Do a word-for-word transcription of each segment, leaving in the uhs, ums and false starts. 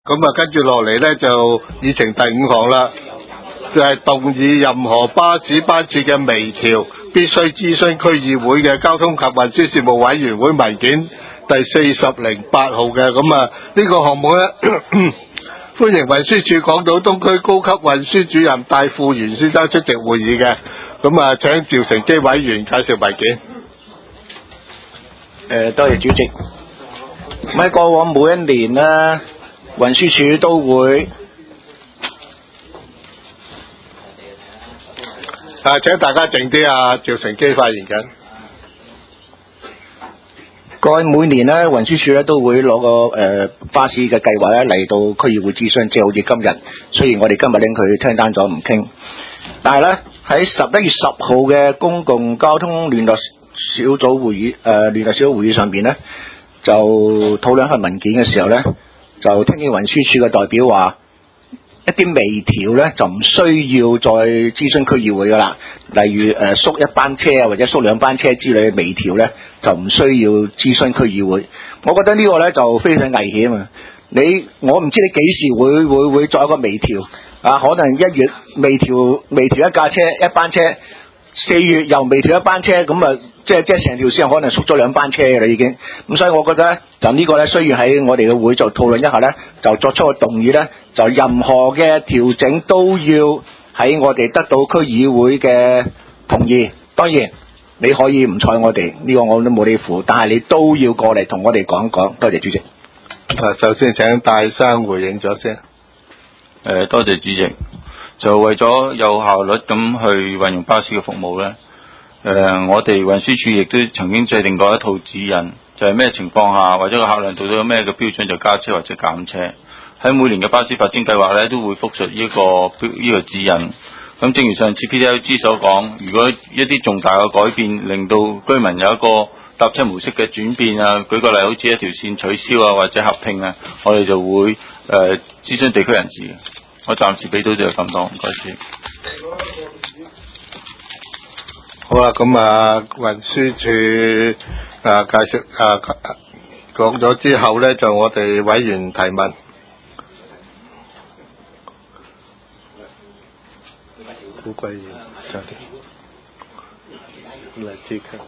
咁啊，跟住落嚟咧就議程第五項啦，就係、是、動議任何巴士班次嘅微調，必須諮詢區議會嘅交通及運輸事務委員會文件第四十零八號嘅。咁啊，呢、這個項目咧，歡迎運輸署港島東區高級運輸主任戴富元先生出席會議嘅。咁啊，請趙成基委員介紹文件。 誒，多謝主席。喺過往每一年咧，運輸署都會啊，請大家靜啲啊！趙成基發言緊。 過去每年咧，運輸署咧都會攞個誒、呃、巴士嘅計劃咧嚟到區議會諮詢，即係好似今日。雖然我哋今日拎佢聽單咗唔傾，但係咧喺十一月十號嘅公共交通聯絡小組會議誒聯絡小組會議上邊咧，就討論一份文件嘅時候咧，就聽見運輸署嘅代表話，一啲微調咧就唔需要再諮詢區議會噶啦，例如誒、呃、縮一班車啊或者縮兩班車之類嘅微調咧就唔需要諮詢區議會。我覺得呢個咧就非常危險啊！你我唔知你幾時會會會作一個微調啊？可能一月微調微調一架車一班車，四月又微調一班車，咁啊即係即係成條線可能縮咗兩班車嘅啦已經。咁所以我覺得咧就呢個咧需要喺我哋嘅會就討論一下咧，就作出個動議咧，就任何嘅調整都要喺我哋得到區議會嘅同意。當然你可以唔睬我哋，呢個我都冇你負，但係你都要過嚟同我哋講講。多謝主席。 啊，首先請戴生回應咗先。 誒，多謝主席。就為咗有效率咁去運用巴士嘅服務咧，誒、呃，我哋運輸署亦都曾經制定過一套指引，就係、是、咩情況下或者個客量到咗咩嘅標準就加車或者減車。喺每年嘅巴士發展計劃咧，都會複述呢、這個呢、這個指引。咁正如上次 P D L G 所講，如果一啲重大嘅改變令到居民有一個搭車模式嘅轉變啊，舉個例，好似一條線取消啊或者合併啊，我哋就會誒、呃、諮詢地區人士嘅。我暫時俾到就係咁多，唔該先。 好啦，咁啊，運輸署啊介紹啊講咗之後咧，就我哋委員提問。古貴嘢，就啲嚟接佢。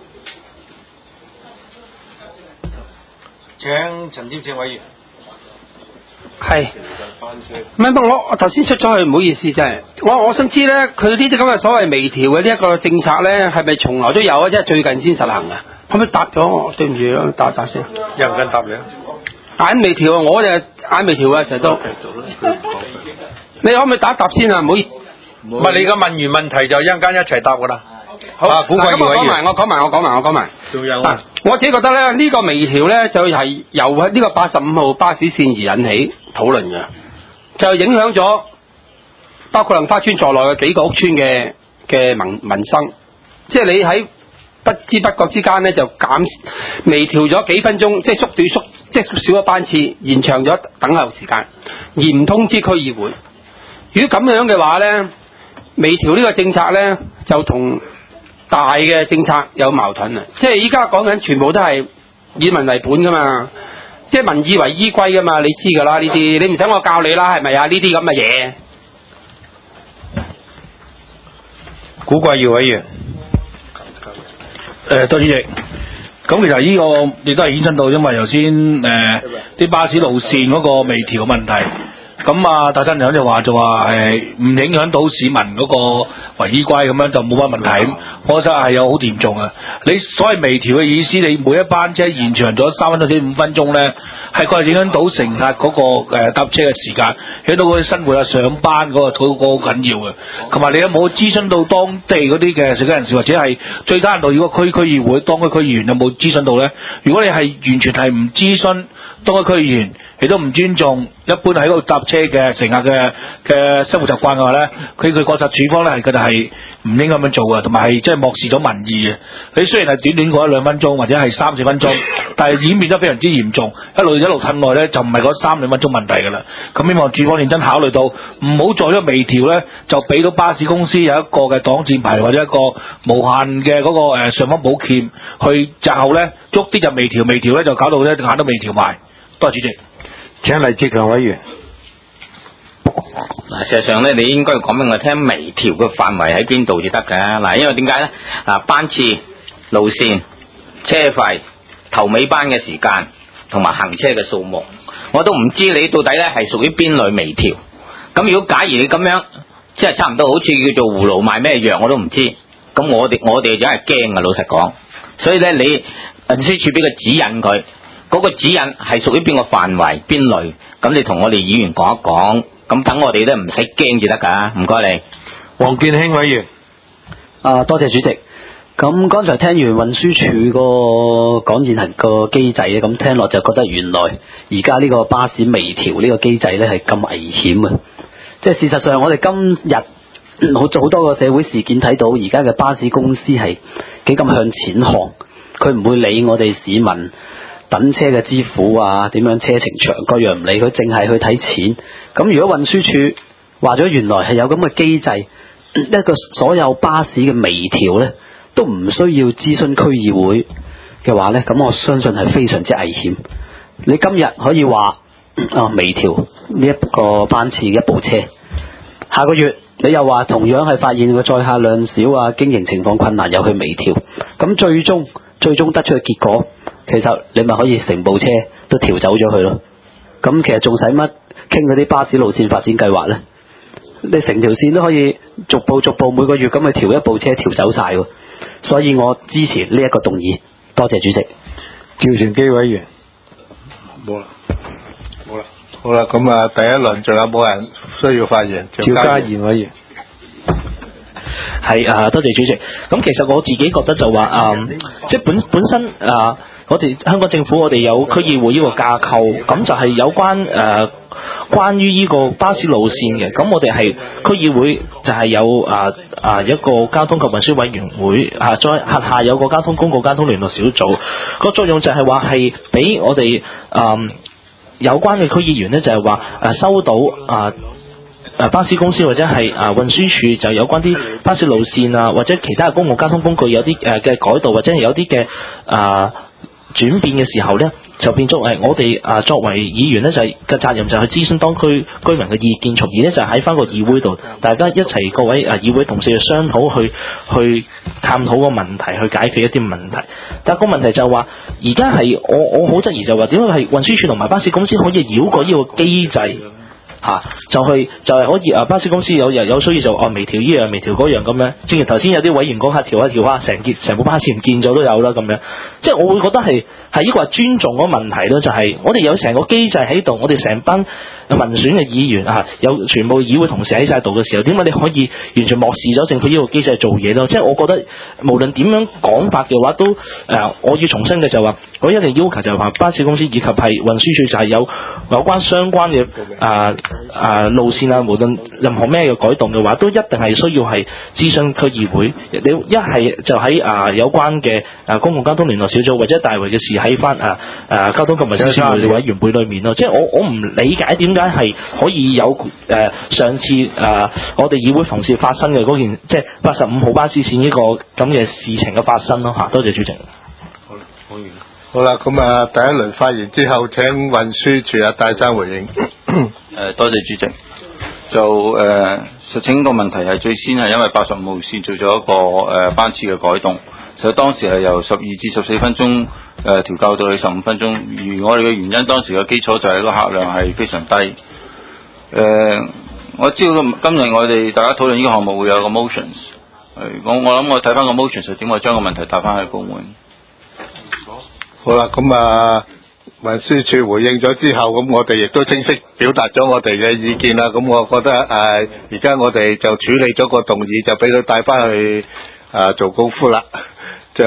請陳添正委員。 係，唔係我我頭先出咗去，唔好意思，真係，我我想知咧，佢呢啲咁嘅所謂微調嘅呢一個政策咧，係咪從來都有啊？即係最近先實行啊？可唔可以答咗我？對唔住，答答先。 有人跟答你啊？ 眼微調啊！我就眼微調啊，成日都。你可唔可以答一答先啊？唔好意思。 唔係你嘅問完問題就一陣間一齊答噶啦。好，啊，古貴咁我講埋，我講埋，我講埋，我講埋。 仲有啊！我自己覺得咧，呢、這個微調咧就係由呢個八十五號巴士線而引起討論嘅，就影響咗包括杏花村在內嘅幾個屋村嘅嘅民民生。即係你喺不知不覺之間咧，就減微調咗幾分鐘，即係縮短縮，即係縮少咗班次，延長咗等候時間，而唔通知區議會。如果咁樣嘅話咧，微調呢個政策咧就同大嘅政策有矛盾啊！即係依家講緊全部都係以民為本噶嘛，即係民以為依歸噶嘛，你知噶啦呢啲，你唔使我教你啦，係咪啊？呢啲咁嘅嘢。 古貴耀委員。 誒，多主席。咁其實呢個亦都係衍生到，因為頭先誒啲巴士路線嗰個微調問題。咁啊，大新長就話就話誒唔影響到市民嗰個為依歸咁樣就冇乜問題。我覺得係有好嚴重啊！你所謂微調嘅意思，你每一班車延長咗三分鐘至五分鐘咧，係佢係影響到乘客嗰、那個誒搭、呃、車嘅時間，影響到佢生活啊上班嗰、那個嗰、那個好緊要嘅。同埋你有冇諮詢到當地嗰啲嘅社區人士，或者係最低限度如果區區議會當區區議員有冇諮詢到咧？如果你係完全係唔諮詢當區區議員，亦都唔尊重一般喺嗰度搭車嘅乘客嘅嘅生活習慣嘅話咧，佢佢國策處方咧係佢哋係唔應該咁樣做嘅，同埋係即係漠視咗民意嘅。你雖然係短短過一兩分鐘或者係三四分鐘，但係演變得非常之嚴重，一路一路褪耐咧就唔係嗰三兩分鐘問題㗎啦。咁希望處方認真考慮到，唔好再咗微調咧，就俾到巴士公司有一個嘅擋箭牌或者一個無限嘅嗰個誒尚方寶劍，去日後咧喐啲就微調微調咧就搞到咧眼都未調埋。多謝主席。 請黎志強委員。 嗱，事實上咧，你應該要講俾我聽微調嘅範圍喺邊度至得㗎。嗱，因為點解咧？啊，班次、路線、車費、頭尾班嘅時間同埋行車嘅數目，我都唔知你到底咧係屬於邊類微調。咁如果假如你咁樣，即係差唔多好似叫做葫蘆賣咩藥，我都唔知。咁我哋我哋就係驚啊，老實講。所以咧，你運輸署俾個指引佢，嗰、那個指引係屬於邊個範圍、邊類，咁你同我哋議員講一講。咁等我哋咧唔使驚至得㗎，唔該你。 黃健興委員。 啊，多謝主席。咁剛才聽完運輸署個講現行個機制咧，咁聽落就覺得原來而家呢個巴士微調呢個機制咧係咁危險啊！即係事實上，我哋今日好好多個社會事件睇到，而家嘅巴士公司係幾咁向錢看，佢唔會理我哋市民等車嘅支付啊，點樣車程長各樣唔理，佢淨係去睇錢。咁如果運輸署話咗原來係有咁嘅機制，一個所有巴士嘅微調呢都唔需要諮詢區議會嘅話呢，咁我相信係非常之危險。你今日可以話啊微調呢一個班次嘅一部車，下個月你又話同樣係發現個載客量少啊，經營情況困難，又去微調，咁最終最終得出嘅結果，其實你咪可以成部車都調走咗佢咯。咁其實仲使乜傾嗰啲巴士路線發展計劃呢？你成條線都可以逐步逐步每個月咁去調一部車調走晒喎。所以我支持呢一個動議。多謝主席。 趙全基委員。 冇啦，冇啦。好啦，咁啊，第一輪仲有冇人需要發言？ 趙家賢委員。 係啊，多謝主席。咁其實我自己覺得就話啊、嗯，即係本本身啊，我哋香港政府我哋有區議會呢個架構，咁就係有關誒、啊、關於呢個巴士路線嘅。咁我哋係區議會就係有啊啊一個交通及運輸委員會啊，再轄下有個交通公共交通聯絡小組，個作用就係話係俾我哋啊有關嘅區議員咧，就係話誒收到啊。誒巴士公司或者係誒運輸署就有關啲巴士路線啊，或者其他嘅公共交通工具有啲誒嘅改動，或者係有啲嘅誒轉變嘅時候咧，就變咗誒我哋誒作為議員咧，就係嘅責任就係去諮詢當區居民嘅意見，從而咧就喺翻個議會度，大家一齊各位誒議會同事去商討，去去探討個問題，去解決一啲問題。但係個問題就係話，而家係我我好質疑就話點解係運輸署同埋巴士公司可以繞過呢個機制？嚇、啊，就去就係可以啊！巴士公司有有有需要就哦微調依樣微調嗰樣咁樣，正如頭先有啲委員講下調下調下，成件成部巴士唔見咗都有啦咁樣。即係我會覺得係係呢個係尊重嗰個問題咯，就係、是、我哋有成個機制喺度，我哋成班民選嘅議員啊，有全部議會同事喺晒度嘅時候，點解你可以完全漠視咗政府呢個機制做嘢咯？即係我覺得無論點樣講法嘅話，都誒、呃、我要重申嘅就話，我一定要求就係話巴士公司以及係運輸署就係有有關相關嘅啊。啊路線啊，無論任何咩嘅改動嘅話，都一定係需要係諮詢區議會。你一係就喺啊有關嘅啊公共交通聯絡小組，或者大圍嘅事喺翻啊啊交通及運輸事務委員會裏面咯。即係我我唔理解點解係可以有誒、呃、上次啊我哋議會同事發生嘅嗰件，即係八十五號巴士線呢個咁嘅事情嘅發生咯嚇。多謝主席。 好啦，講完啦。好啦，咁啊第一輪發言之後，請運輸署阿戴生回應。 誒多謝主席，就誒、呃、實情個問題係最先係因為八十五號線做咗一個誒、呃、班次嘅改動，所以當時係由十二至十四分鐘誒、呃、調校到去十五分鐘，而我哋嘅原因當時嘅基礎就係個客量係非常低。誒、呃，我知道今日我哋大家討論呢個項目會有個 motions， 我我諗我睇翻個 motions 係點，我將個問題帶翻去部門。 好啦，咁啊。運輸署回應咗之後，咁我哋亦都清晰表達咗我哋嘅意見啦。咁我覺得誒，而家我哋就處理咗個動議，就俾佢帶翻去誒、呃、做功夫啦。就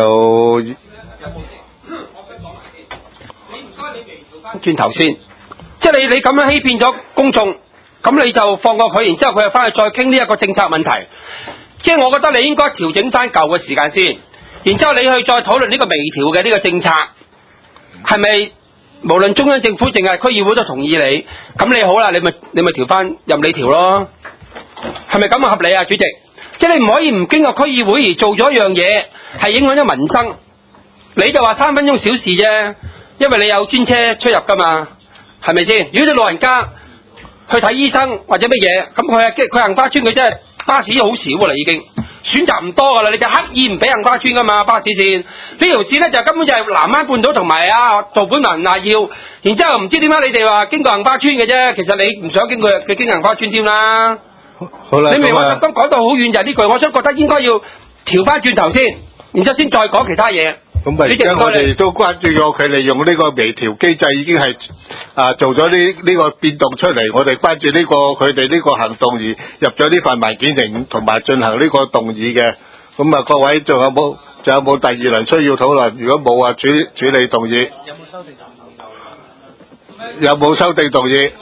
轉頭先，即係你你咁樣欺騙咗公眾，咁你就放過佢，然之後佢又翻去再傾呢一個政策問題。即係我覺得你應該調整翻舊嘅時間先，然之後你去再討論呢個微調嘅呢個政策，係咪？無論中央政府定係區議會都同意你，咁你好啦，你咪你咪調翻任你調咯，係咪咁嘅合理啊，主席？即係你唔可以唔經過區議會而做咗一樣嘢，係影響咗民生。你就話三分鐘小事啫，因為你有專車出入噶嘛，係咪先？如果你老人家去睇醫生或者乜嘢，咁佢係佢杏花村佢真係巴士好少噶啦，已經選擇唔多噶啦，你就刻意唔俾杏花村噶嘛巴士線呢條線咧就根本就係南灣半島同埋啊道本文啊要，然之後唔知點解你哋話經過杏花村嘅啫，其實你唔想經過佢經杏花村添啦。 好啦， 你明我咁啊特登講到好遠就係呢句，我想覺得應該要調翻轉頭先，然之後先再講其他嘢。 咁啊，而家我哋都關注咗佢哋用呢個微調機制已經係啊做咗呢呢個變動出嚟，我哋關注呢、這個佢哋呢個行動而入咗呢份文件型同埋進行呢個動議嘅。咁啊，各位仲有冇仲有冇第二輪需要討論？如果冇啊，處處理動議。有冇修訂動議？有冇修訂動議？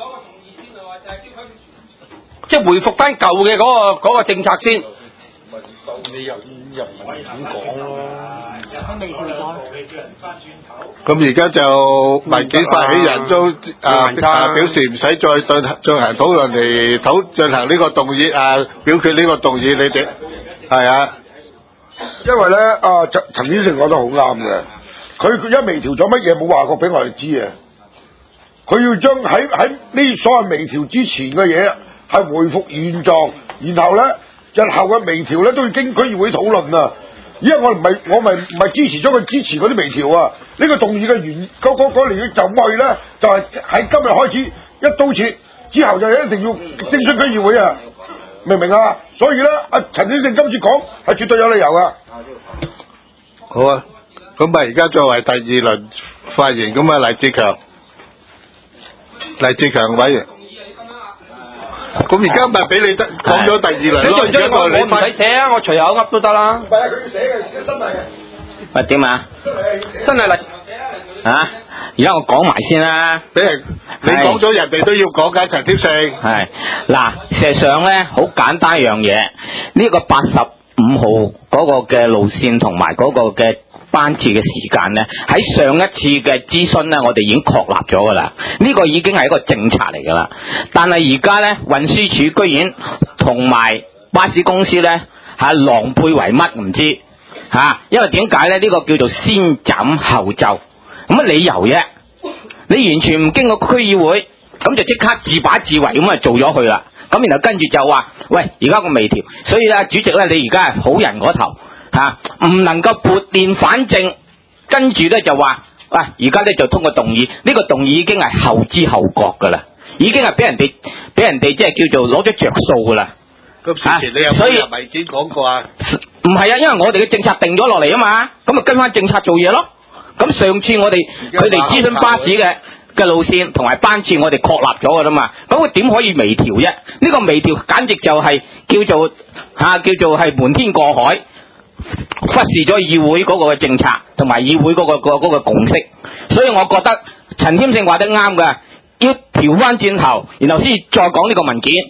即係回復翻舊嘅嗰個嗰個政策先。 你又入文件講咯， 佢未調咗。 咁而家就文件發起人都啊啊表示唔使再進進行討論嚟討進行呢個動議啊表決呢個動議，你哋係啊？ 因為咧啊陳陳先生講得好啱嘅，佢佢一微調咗乜嘢冇話過俾我哋知啊，佢要將喺喺呢所謂微調之前嘅嘢係回復原狀，然後咧。日後嘅微調咧都要經區議會討論啊！因為我唔係我咪唔係支持咗佢支持嗰啲微調啊！呢、這個動議嘅原嗰嗰嗰年就去咧，就係、是、喺今日開始一刀切，之後就一定要徵詢區議會啊！明唔明啊？所以咧，阿陳先生今次講係絕對有理由噶。 好啊，咁啊，而家作為第二輪發言，咁啊，黎志強，黎志強委員。咁而家咪俾你得講咗第二輪咯，而家我我唔使寫啊，我隨口噏都得啦。 唔係啊，佢要寫嘅，寫真係嘅。 喂，點啊？ 真係嚟啊！而家我講埋先啦。 俾人你講咗，人哋都要講緊陳添勝。 係嗱，事實上咧，好簡單一樣嘢，呢、這個八十五號嗰個嘅路線同埋嗰個嘅班次嘅時間咧，喺上一次嘅諮詢咧，我哋已經確立咗噶啦。呢、這個已經係一個政策嚟噶啦。但係而家咧，運輸署居然同埋巴士公司咧係狼狽為乜唔知嚇、啊？因為點解咧？呢、這個叫做先斬後奏，咁乜理由啫？你完全唔經過區議會，咁就即刻自把自為咁啊做咗佢啦。咁然後跟住就話：喂，而家個微調，所以咧，主席咧，你而家係好人嗰頭。吓，唔、啊、能夠撥亂反正，跟住咧就話，喂、啊，而家咧就通過動議，呢、這個動議已經係後知後覺噶啦，已經係俾人哋俾人哋即係叫做攞咗着數噶啦。 咁之前你有冇入文件講過啊？ 唔係啊，因為我哋嘅政策定咗落嚟啊嘛，咁咪跟翻政策做嘢咯。咁上次我哋佢哋諮詢巴士嘅嘅路線同埋班次，我哋確立咗噶啦嘛，咁佢點可以微調啫？呢、這個微調簡直就係叫做吓、啊，叫做係瞞天過海。忽視咗議會嗰個嘅政策同埋議會嗰、嗰個、嗰個、嗰個共識，所以我覺得陳添勝話得啱嘅，要調翻轉頭，然後先再講呢個文件。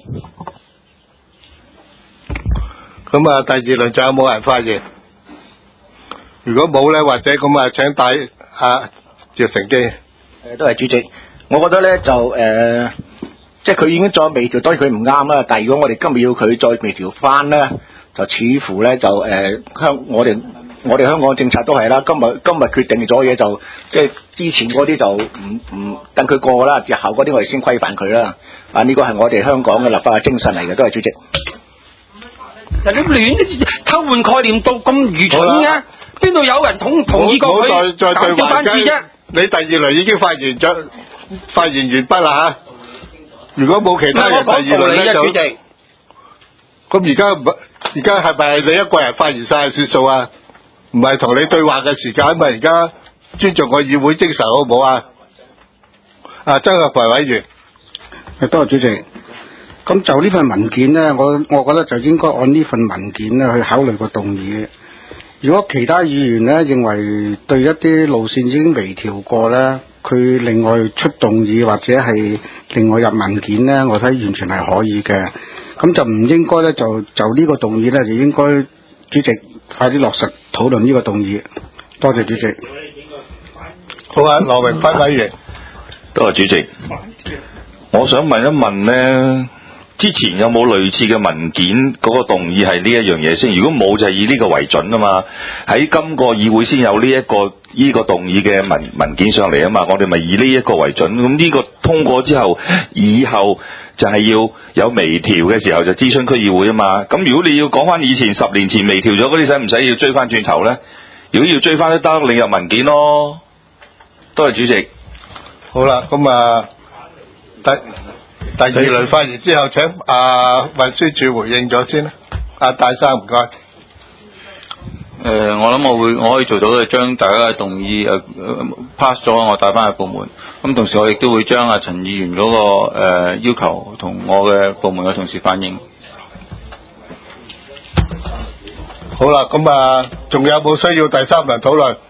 咁啊，第二輪仲有冇人發言？如果冇咧，或者咁啊，請帶啊趙成基。誒、 呃，都係主席，我覺得咧就誒、呃，即係佢已經再微調，當然佢唔啱啦。但係如果我哋今日要佢再微調翻咧，就似乎咧就誒香、呃、我哋我哋香港嘅政策都係啦，今日今日決定咗嘢就即係之前嗰啲就唔唔等佢過啦，日後嗰啲我哋先規範佢啦。啊，呢個係我哋香港嘅立法嘅精神嚟嘅，都係主席。 人哋亂偷換概念到咁愚蠢嘅，邊度有人同同意過佢減少班次啫？ 你第二輪已經發言咗，發言完畢啦嚇。如果冇其他人第二輪咧就，咁而家而家係咪你一個人發言晒算數啊？唔係同你對話嘅時間嘛，而家尊重個議會精神好唔好啊？啊，曾國培委員， 誒，多謝主席。咁就呢份文件呢，我我覺得就應該按呢份文件呢去考慮個動議。如果其他議員呢認為對一啲路線已經微調過呢，佢另外出動議或者係另外入文件呢，我睇完全係可以嘅。咁就唔應該呢，就就呢個動議呢，就應該主席快啲落實討論呢個動議。多謝主席。 好啊，羅榮輝委員。 多謝主席。我想問一問呢。之前有冇類似嘅文件嗰、那個動議係呢一樣嘢先？如果冇就係以呢個為準啊嘛。喺今個議會先有呢、這、一個呢、這個動議嘅文文件上嚟啊嘛。我哋咪以呢一個為準。咁呢個通過之後，以後就係要有微調嘅時候就諮詢區議會啊嘛。咁如果你要講翻以前十年前微調咗嗰啲，使唔使要追翻轉頭咧？如果要追翻都得，你有文件咯。多謝主席。 好啦，咁啊，第第二輪發言之後，請啊運輸署回應咗先啦。阿大生唔該。 誒、呃，我諗我會我可以做到嘅，將大家嘅動議誒、呃、pass 咗，我帶翻去部門。咁同時我亦都會將阿陳議員嗰、那個、呃、要求同我嘅部門嘅同事反映。 好啦，咁啊，仲有冇需要第三輪討論？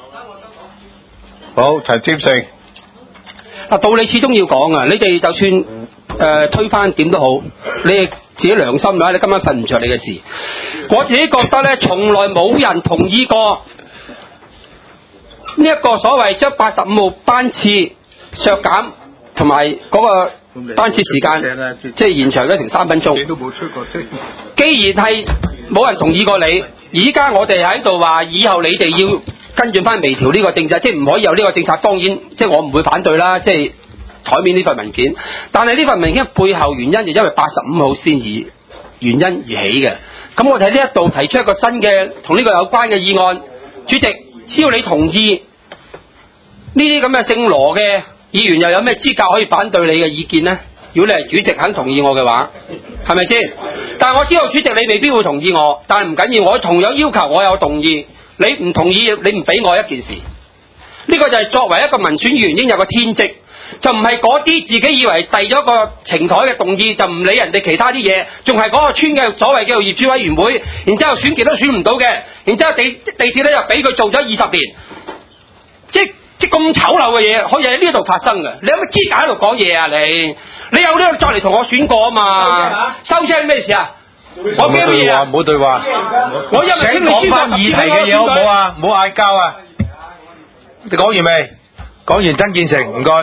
好，陳添勝。 啊，道理始終要講啊！你哋就算誒、呃、推翻點都好，你哋自己良心嘅話，你今晚瞓唔着你嘅事。我自己覺得咧，從來冇人同意過呢一個所謂將八十五號班次削減同埋嗰個班次時間，即係延長咗成三分鐘。 你都冇出過聲。 既然係冇人同意過你，而家我哋喺度話，以後你哋要跟進翻微調呢個政策，即係唔可以有呢個政策。當然，即係我唔會反對啦。即係台面呢份文件，但係呢份文件背後原因就因為八十五號先而原因而起嘅。咁我哋喺呢一度提出一個新嘅同呢個有關嘅議案，主席，只要你同意，呢啲咁嘅姓羅嘅議員又有咩資格可以反對你嘅意見呢？如果你係主席肯同意我嘅話，係咪先？但係我知道主席你未必會同意我，但係唔緊要，我同樣要求我有動議，你唔同意你唔俾我一件事。呢、這個就係作為一個民選議員應有嘅天職，就唔係嗰啲自己以為遞咗個呈台嘅動議就唔理人哋其他啲嘢，仲係嗰個村嘅所謂叫做業主委員會，然之後選極都選唔到嘅，然之後地地鐵咧又俾佢做咗二十年，即即咁醜陋嘅嘢可以喺呢度發生嘅，你有乜資格喺度講嘢啊你？你有呢個再嚟同我選過啊嘛？收聲咩事啊？我驚乜嘢啊？ 唔好對話， 我因為請講翻議題嘅嘢好唔好啊？唔好嗌交啊！你講完未？講完曾建成，唔該。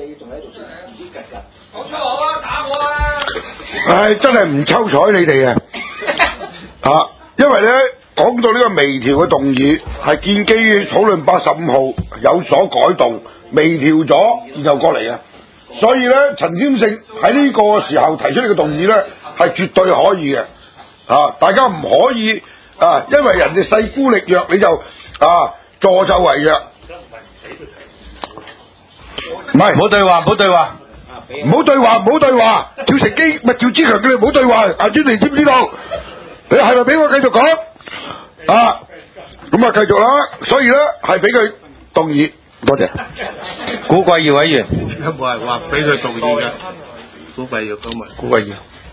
我出我啊！打我啊！ 唉，真係唔抽彩你哋啊！啊，因為咧講到呢個微調嘅動議係建基於討論八十五號有所改動，微調咗然後過嚟啊，所以咧陳添勝喺呢個時候提出呢個動議咧係絕對可以嘅。啊，大家唔可以啊，因為人哋勢孤力弱，你就啊助紂為虐。唔係， 唔好對話，唔好對話， 唔好對話，唔好對話。趙成基咪趙志強叫你唔好對話。阿專你知唔知道？你係咪俾我繼續講？啊，咁啊繼續啦。所以咧係俾佢動議。多謝。 古貴耀委員， 有冇人話俾佢動議嘅？古貴耀咁啊， 古貴耀。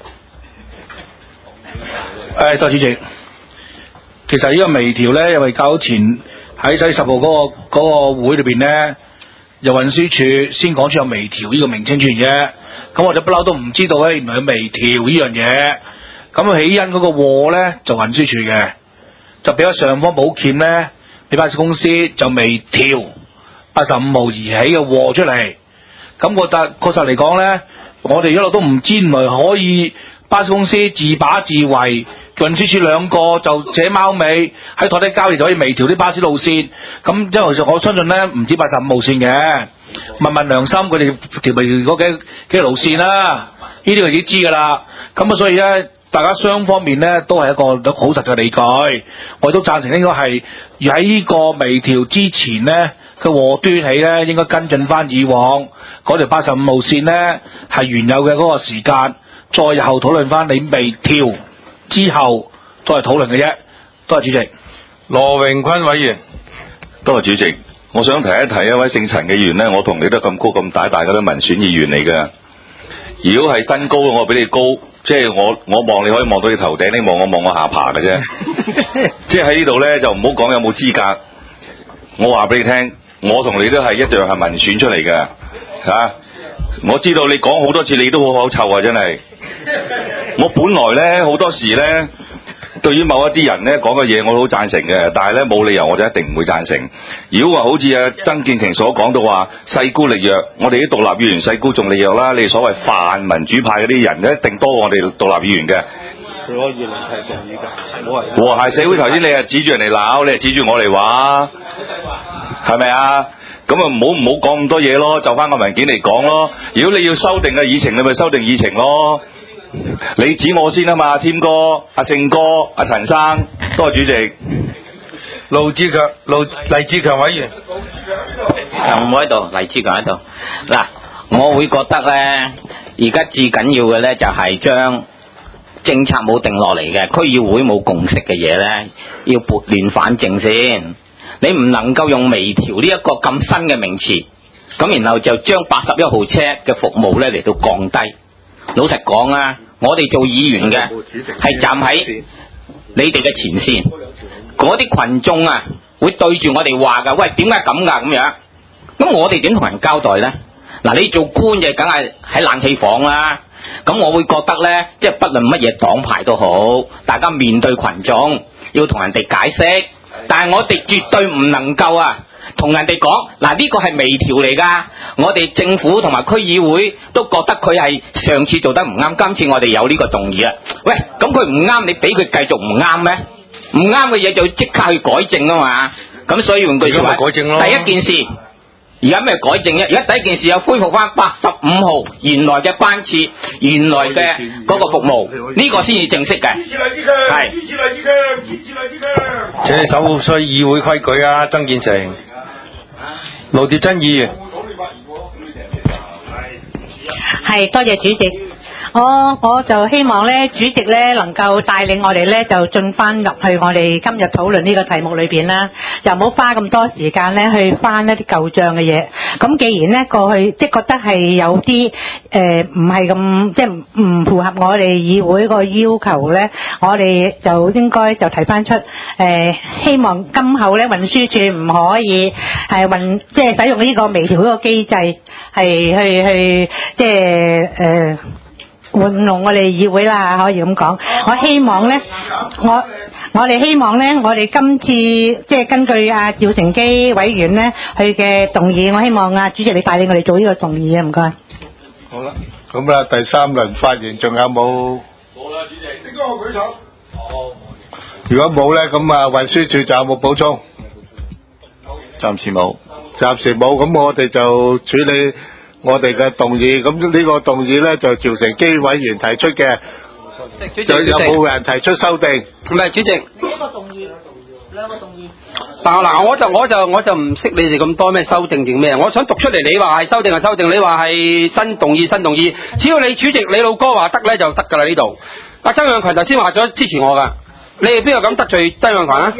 誒，多謝主席。其實呢個微調咧，因為較前喺十月十號嗰個嗰個會裏邊咧，由運輸署先講出有微調呢個名稱出現啫。咁我就不嬲都唔知道咧，原來有微調呢樣嘢。咁起因嗰個禍咧就運輸署嘅，就俾咗上方保險咧，俾巴士公司就微調八十五號而起嘅禍出嚟。咁我確確實嚟講咧，我哋一路都唔知原來可以巴士公司自把自為。運輸署兩個就這貓尾喺台底交易就可以微調啲巴士路線，咁因為我相信咧唔止八十五號線嘅，問問良心佢哋調微嗰幾幾條路線啦，呢啲佢已經知㗎啦。咁啊，所以咧大家雙方面咧都係一個好實嘅理據，我都贊成應該係喺呢個微調之前咧嘅禍端起咧應該跟進翻以往嗰條八十五號線咧係原有嘅嗰個時間，再日後討論翻你微調。之後都係討論嘅啫，多謝主席。 羅榮坤委員， 多謝主席。我想提一提一位姓陳嘅議員呢，我同你都咁高咁大，大家都民選議員嚟㗎。如果係身高，我比你高，即係我我望你可以望到你頭頂，你望我望我下巴嘅啫。即係喺呢度呢，就唔好講有冇資格。我話俾你聽，我同你都係一樣係民選出嚟嘅，嚇、啊。我知道你講好多次，你都好口臭啊！真係。我本來咧好多時咧，對於某一啲人咧講嘅嘢，我都好贊成嘅，但係咧冇理由我就一定唔會贊成。如果話好似阿曾建成所講到話勢孤力弱，我哋啲獨立議員勢孤仲力弱啦，你哋所謂泛民主派嗰啲人咧，一定多過我哋獨立議員嘅。 佢可以論提動議㗎，冇和諧社會頭先你係指住人嚟鬧，你係指住我嚟話，係咪啊？ 咁啊唔好唔好講咁多嘢咯，就翻個文件嚟講咯。如果你要修訂嘅議程，你咪修訂議程咯。你指我先啊嘛，添哥、阿勝哥、阿陳生，多謝主席。 盧志強、盧黎志強委員， 又唔喺度，黎志強喺度。嗱，我會覺得咧，而家最緊要嘅咧就係將政策冇定落嚟嘅，區議會冇共識嘅嘢咧，要撥亂反正先。你唔能夠用微調呢一個咁新嘅名詞，咁然後就將八十一號車嘅服務咧嚟到降低。老實講啊，我哋做議員嘅係站喺你哋嘅前線，嗰啲群眾啊會對住我哋話噶，喂，點解咁噶咁樣？咁我哋點同人交代咧？嗱，你做官嘅梗係喺冷氣房啦。咁我會覺得咧，即係不論乜嘢黨派都好，大家面對群眾要同人哋解釋，但係我哋絕對唔能夠啊同人哋講，嗱，呢個係微調嚟噶，我哋政府同埋區議會都覺得佢係上次做得唔啱，今次我哋有呢個動議啊。喂，咁佢唔啱，你俾佢繼續唔啱咩？唔啱嘅嘢就即刻去改正啊嘛。咁所以換句說話， 改正咯。 第一件事。而家咩改正啫？而家第一件事有恢復翻八十五號原來嘅班次，原來嘅嗰個服務，呢、這個先至正式嘅。係。 請你守守議會規矩啊，曾建成。盧鐵珍議員。 係，多謝主席。我我就希望咧，主席咧能夠帶領我哋咧，就進翻入去我哋今日討論呢個題目裏邊啦，就唔好花咁多時間咧去翻一啲舊帳嘅嘢。咁既然咧過去即係覺得係有啲誒唔係咁即係唔符合我哋議會個要求咧，我哋就應該就提翻出誒、呃，希望今後咧運輸署唔可以係運即係使用呢個微調嗰個機制係去去即係誒。呃玩弄我哋議會啦，可以咁講。我希望咧，我我哋希望咧，我哋今次即係根據阿趙成基委員咧佢嘅動議，我希望阿主席你帶領我哋做呢個動議啊，唔該。 好啦，咁啊第三輪發言仲有冇？ 冇啦，主席。應該我舉手。哦。 如果冇咧，咁啊運輸署仲有冇補充？ 暫時冇。 暫時冇，咁我哋就處理我哋嘅動議，咁呢個動議咧就趙成基委員提出嘅，就有冇人提出修訂？ 唔係主席。 一個動議，兩個動議。 嗱嗱，我就我就我就唔識你哋咁多咩修訂定咩，我想讀出嚟，你話係修訂係修訂，你話係新動議新動議，只要你主席你老哥話得咧就得㗎啦呢度。阿曾蔭權頭先話咗支持我㗎，你哋邊個敢得罪曾蔭權啊？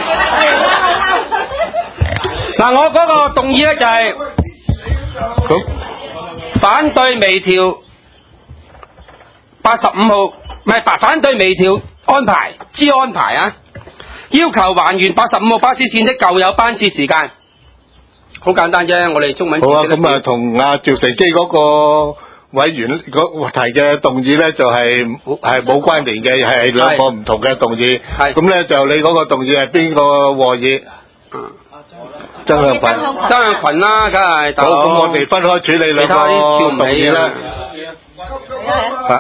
嗱，我嗰個動議咧就係、是。反對微調八十五號，唔係反對微調安排之安排啊！要求還原八十五號巴士線的舊有班次時間，好簡單啫。我哋中文好啊，咁啊同阿趙成基嗰個委員嗰提嘅動議咧，就係係冇關聯嘅，係兩個唔同嘅動議。係咁咧，就你嗰個動議係邊個和議？嗯。曾蔭權， 曾蔭權啦，梗係。 好，咁我哋分開處理兩個動議啦。啊。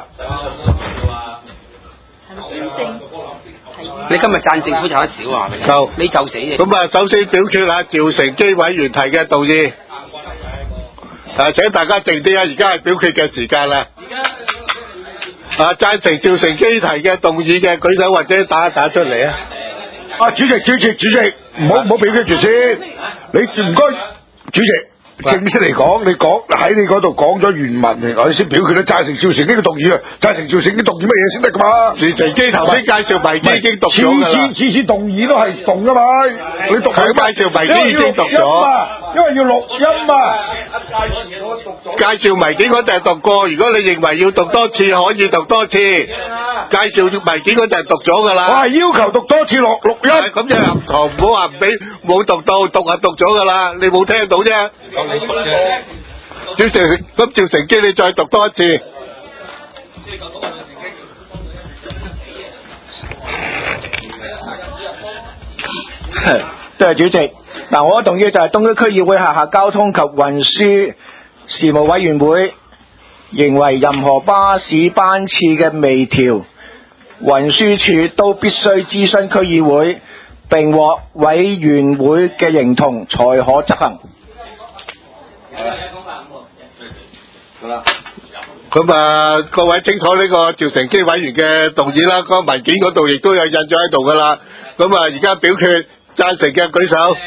你今日贊政府就得少啊？ 就你就死嘅。 咁啊，首先表決下趙成基委員提嘅動議。啊，請大家靜啲啊！而家係表決嘅時間啦。啊，贊成趙成基提嘅動議嘅舉手或者打一打出嚟啊！ 啊，主席，主席，主席，唔好唔好表決住先，你唔該，主席。正式嚟講，你講喺你嗰度講咗原文嚟講，你先表決咧，贊成趙成基嘅動議啊，贊成趙成基動議乜嘢先得噶嘛？ 趙成基頭先介紹維基已經讀咗噶啦， 次次次次動議都係動噶嘛，你讀佢介紹維基已經讀咗， 因為要錄音啊。 介紹維基嗰陣係讀過，如果你認為要讀多次，可以讀多次。介紹維基嗰陣係讀咗噶啦。 我係要求讀多次錄錄音。 咁就入堂唔好話唔俾，冇讀到，讀係讀咗噶啦，你冇聽到啫。趙成咁趙成基，你再讀多一次。 多謝主席。嗱，我嘅動議就係東區區議會轄下交通及運輸事務委員會認為任何巴士班次嘅微調，運輸署都必須諮詢區議會並獲委員會嘅認同才可執行。 好啦。咁啊，各位清楚呢個趙成基委員嘅動議啦，個文件嗰度亦都有印咗喺度噶啦。咁啊，而家表決贊成嘅舉手。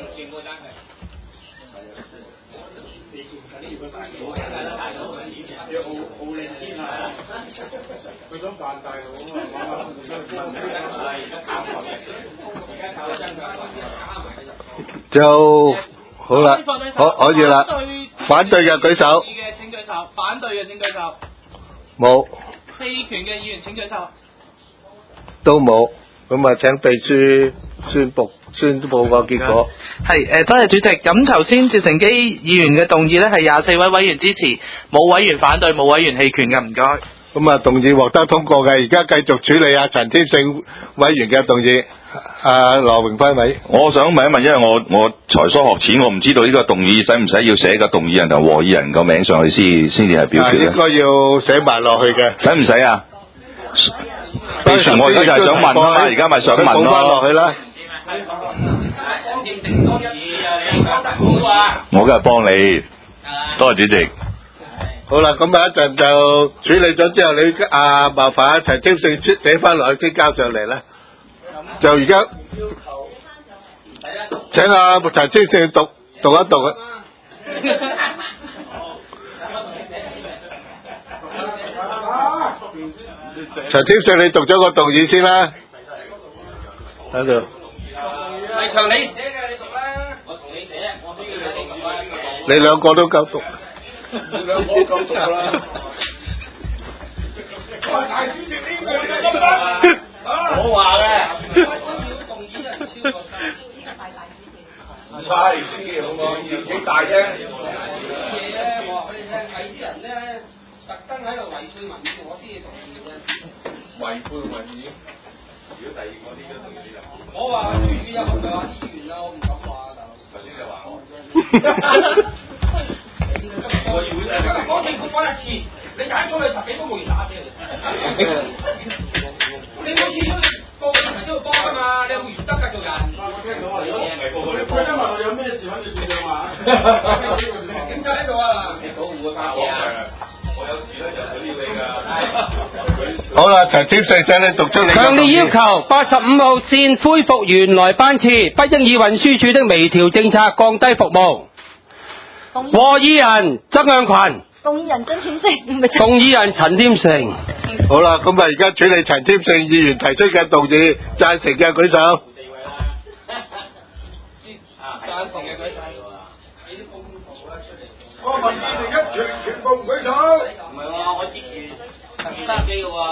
就好啦，可可以啦。反對嘅舉手。 請舉手，反對嘅請舉手。 冇。 棄權嘅議員請舉手。 都冇。咁啊，請秘書宣布宣布個結果。 係誒，多謝主席。咁頭先趙成基議員嘅動議咧係廿四位委員支持，冇委員反對，冇委員棄權嘅，唔該。 咁啊，動議獲得通過嘅，而家繼續處理阿陳添勝委員嘅動議。阿羅榮輝委， 我想問一問，因為我我才疏學淺，我唔知道呢個動議使唔使要寫個動議人同和議人個名上去先先至係表決咧？ 應該要寫埋落去嘅。 使唔使啊？秘書，我而家就係想問啦，而家咪想問咯。 落去啦。 我梗係幫你，多謝主席。 好啦，咁啊一陣就處理咗之後，你啊麻煩陳添勝寫翻落去先交上嚟啦。就而家請阿陳添勝讀讀一讀啊。陳添勝，你讀咗個動議先啦。喺度。 黎強，你寫嘅你讀啦。我同你寫，我需要你讀啦。 你兩個都夠讀。 你兩個夠讀啦。喂，大主席呢個你得唔得？ 我話嘅。 唔係，先嘅好冇，年紀大啫。 嘢咧，我話俾你聽，係啲人咧特登喺度違背民意，我先至同意嘅。 違背民意。 如果第二個呢個同意就。我話處處有份就話議員啦，我唔敢話就。頭先就話我。我議會就係講政府講一次，你揀出去十幾公務員打死你。你每次都個個人都要幫㗎嘛，你有原則㗎做人。我聽到啊，有嘢未報告。你佢今日我有咩事揾你算賬嘛？警察喺度啊！你保護啊！我有事咧就想要你㗎。 好啦，陳添勝，請你讀出你。 強烈要求八十五號線恢復原來班次，不應以運輸署的微調政策降低服務。和議人曾向群。 動議人曾添勝，唔係動議人陳添勝。 好啦，咁啊，而家處理陳添勝議員提出嘅動議，贊成嘅舉手。 贊成嘅舉手。 我問你哋一全全部唔舉手。 唔係喎，我接住陳生機嘅喎。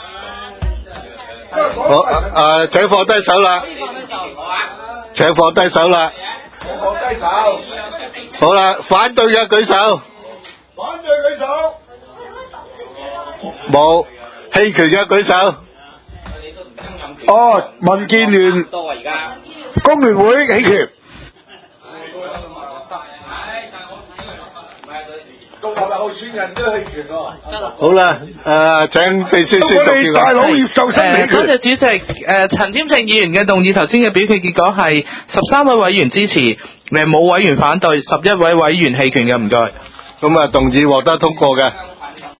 好，誒，請放低手啦。請放低手啦。 我放低手。 好啦，反對嘅舉手。 反對舉手。 冇，棄權嘅舉手。 哦，民建聯、 多啊而家。 工聯會棄權。獨立候選人都棄權喎。 好啦，誒，請秘書宣讀結果。 大佬葉秀生棄權。 多謝主席。誒，陳添勝議員嘅動議頭先嘅表決結果係十三位委員支持，誒冇委員反對，十一位委員棄權嘅，唔該。 咁啊，動議獲得通過嘅。